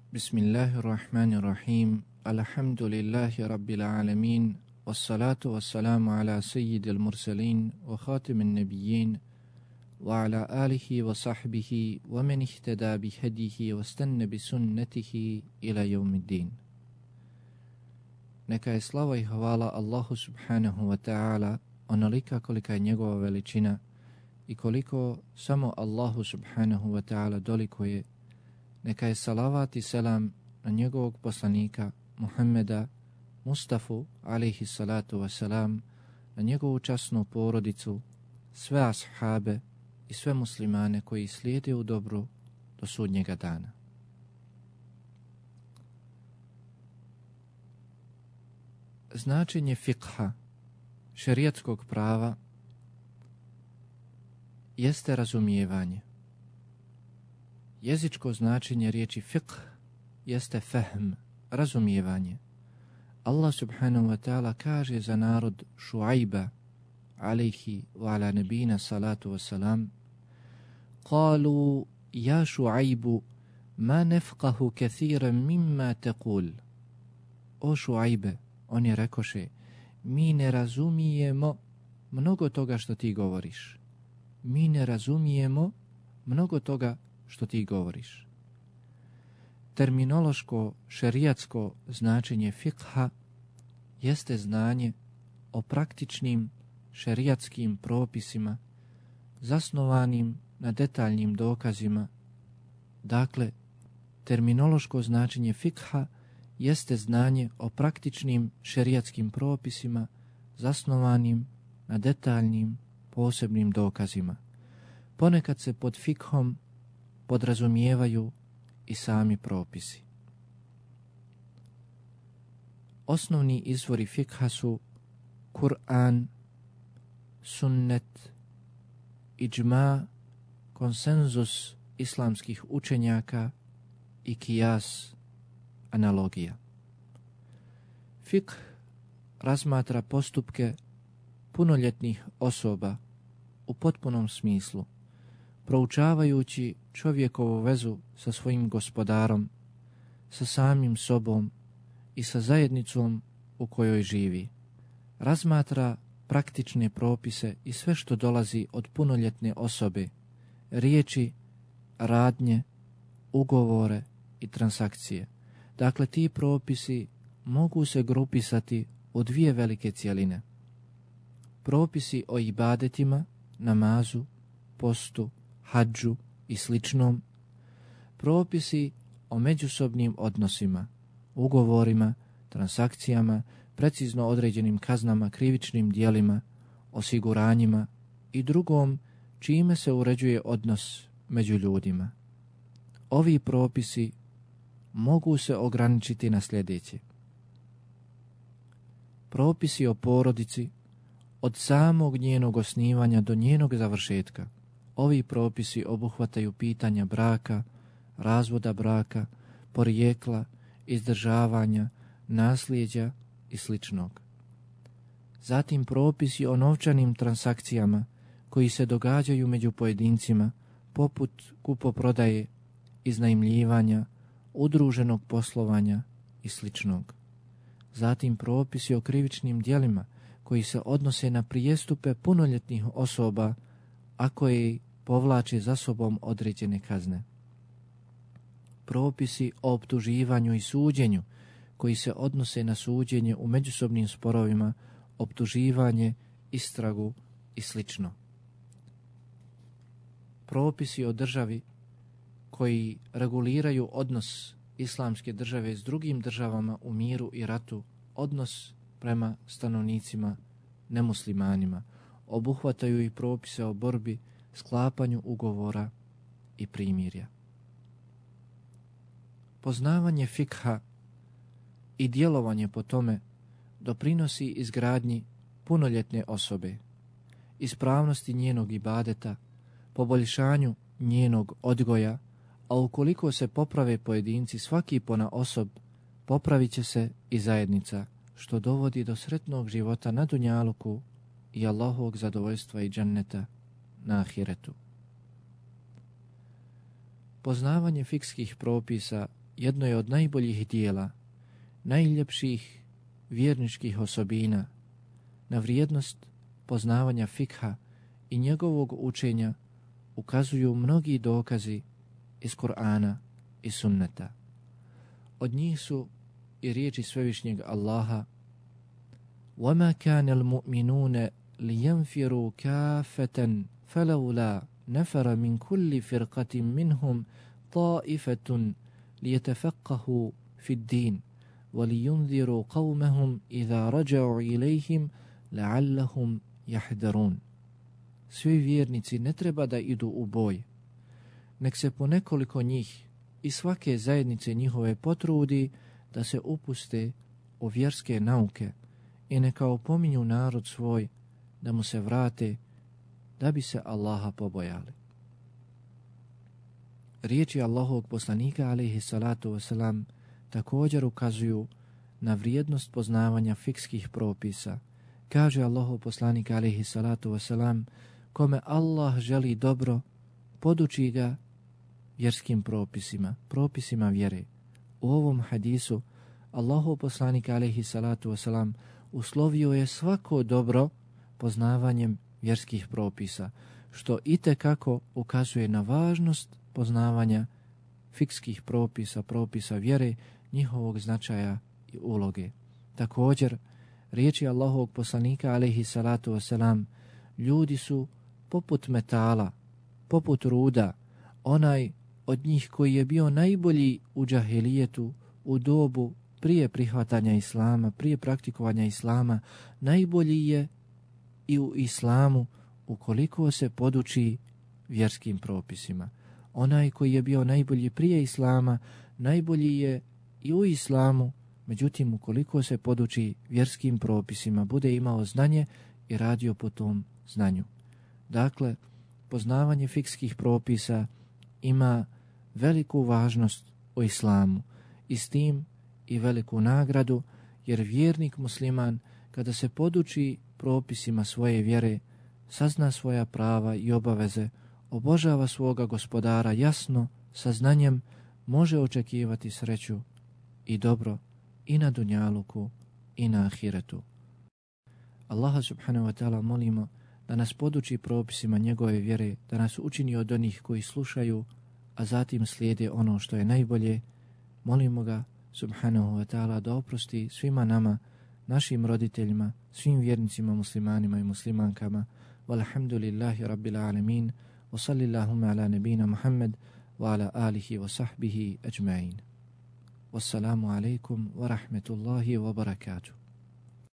Bismillahirrahmanirrahim. Alhamdulillahi rabbil alamin. Wassalatu wassalamu ala sayyidil mursalin wa khatimin nabiyyin wa ala alihi wa sahbihi wa man ihtada bihadihi wa stanna bi sunnatihi ila yawmiddin. Neka je slava i hvala Allahu subhanahu wa ta'ala onolika kolika je njegova veličina i koliko samo Allahu subhanahu wa ta'ala dolikuje. Neka je salavat i selam na njegovog poslanika Muhammeda Mustafu alaihi salatu wasalam, na njegovu časnu porodicu, sve ashabe i sve muslimane koji slijede u dobru do sudnjega dana. Značenje fikha, šerijatskog prava, jeste razumijevanje. Jezičko značenje riječi fiqh jeste fahm, razumijevanje. Allah subhanahu wa ta'ala kaže za narod Šuajba, alaihi wa ala nabina salatu wasalam, Qalu, ja Šuajbu, ma nefqahu kathiran mimma taqul. O Šuajbe, oni rekoše, mi ne razumijemo mnogo toga što ti govoriš. Mi ne razumijemo mnogo toga što ti govoriš. Terminološko, šerijatsko značenje fikha jeste znanje o praktičnim šerijatskim propisima zasnovanim na detaljnim dokazima. Dakle, terminološko značenje fikha jeste znanje o praktičnim šerijatskim propisima zasnovanim na detaljnim posebnim dokazima. Ponekad se pod fikhom podrazumijevaju i sami propisi. Osnovni izvori fikha su Kur'an, sunnet, iđma, konsenzus islamskih učenjaka i kijas, analogija. Fikh razmatra postupke punoljetnih osoba u potpunom smislu, proučavajući čovjekovu vezu sa svojim gospodarom, sa samim sobom i sa zajednicom u kojoj živi. Razmatra praktične propise i sve što dolazi od punoljetne osobe, riječi, radnje, ugovore i transakcije. Dakle, ti propisi mogu se grupisati u dvije velike cjeline. Propisi o ibadetima, namazu, postu, hadžu i sličnom, propisi o međusobnim odnosima, ugovorima, transakcijama, precizno određenim kaznama, krivičnim djelima, osiguranjima i drugom čime se uređuje odnos među ljudima. Ovi propisi mogu se ograničiti na sljedeće. Propisi o porodici od samog njenog osnivanja do njenog završetka. Ovi propisi obuhvataju pitanja braka, razvoda braka, porijekla, izdržavanja, nasljeđa i sličnog. Zatim propisi o novčanim transakcijama koji se događaju među pojedincima, poput kupoprodaje, iznajmljivanja, udruženog poslovanja i sličnog. Zatim propisi o krivičnim djelima koji se odnose na prijestupe punoljetnih osoba, a koje povlače za sobom određene kazne. Propisi o optuživanju i suđenju koji se odnose na suđenje u međusobnim sporovima, optuživanje, istragu i slično. Propisi o državi koji reguliraju odnos islamske države s drugim državama u miru i ratu, odnos prema stanovnicima nemuslimanima, obuhvataju i propise o borbi, sklapanju ugovora i primirja. Poznavanje fikha i djelovanje po tome doprinosi izgradnji punoljetne osobe, ispravnosti njenog ibadeta, poboljšanju njenog odgoja, a ukoliko se poprave pojedinci svaki ponaosob, popravit će se i zajednica, što dovodi do sretnog života na dunjaluku i Allahovog zadovoljstva i dženneta na ahiretu. Poznavanje fikskih propisa jedno je od najboljih dijela, najljepših vjerničkih osobina. Na vrijednost poznavanja fikha i njegovog učenja ukazuju mnogi dokazi iz Kur'ana i sunneta. Od njih su i riječi svevišnjeg Allaha: وَمَا كَانَ الْمُؤْمِنُونَ لِيَنْفِرُوا كَافَّةً فَلَوْلَا نَفَرَ مِنْ كُلِّ فِرْقَةٍ مِنْهُمْ طَائِفَةٌ لِيَتَفَقَّهُوا فِي الدِّينِ وَلِيُنْذِرُوا قَوْمَهُمْ إِذَا رَجَعُوا إِلَيْهِمْ لَعَلَّهُمْ يَحْذَرُونَ. Svi vjernici ne treba da idu u boj, nek se po nekoliko njih i svake zajednice njihove potrudi da se upuste u vjerske nauke i neka opominju narod svoj da mu se vrate, da bi se Allaha pobojali. Riječi Allahovog poslanika alejhi salatu vesselam također ukazuju na vrijednost poznavanja fikskih propisa. Kaže Allahov poslanik alejhi salatu vesselam: kome Allah želi dobro, poduči ga vjerskim propisima, propisima vjere. U ovom hadisu Allahov poslanik alejhi salatu vesselam uslovio je svako dobro poznavanjem vjerskih propisa, što itekako ukazuje na važnost poznavanja fikskih propisa, propisa vjere, njihovog značaja i uloge. Također, riječi Allahovog poslanika alejhi salatu vesselam: ljudi su poput metala, poput ruda, onaj od njih koji je bio najbolji u džahilijetu, u dobu prije prihvatanja islama, prije praktikovanja islama, najbolji je i u islamu ukoliko se poduči vjerskim propisima. Onaj koji je bio najbolji prije islama, najbolji je i u islamu, međutim ukoliko se poduči vjerskim propisima, bude imao znanje i radio po tom znanju. Dakle, poznavanje fikskih propisa ima veliku važnost u islamu i s tim i veliku nagradu, jer vjernik musliman kada se poduči propisima svoje vjere, sazna svoja prava i obaveze, obožava svoga gospodara jasno, sa znanjem, može očekivati sreću i dobro i na dunjaluku i na ahiretu. Allaha subhanahu wa ta'ala molimo da nas poduči propisima njegove vjere, da nas učini od onih koji slušaju, a zatim slijede ono što je najbolje. Molimo ga subhanahu wa ta'ala da oprosti svima nama, našim roditeljima, svim vjernicima, muslimanima i muslimankama. Walhamdulillahi rabbil alamin. Wa sallillahumma ala nabina Muhammad wa ala alihi wa sahbihi ajma'in. Wassalamu alaikum wa rahmetullahi wa barakatuh.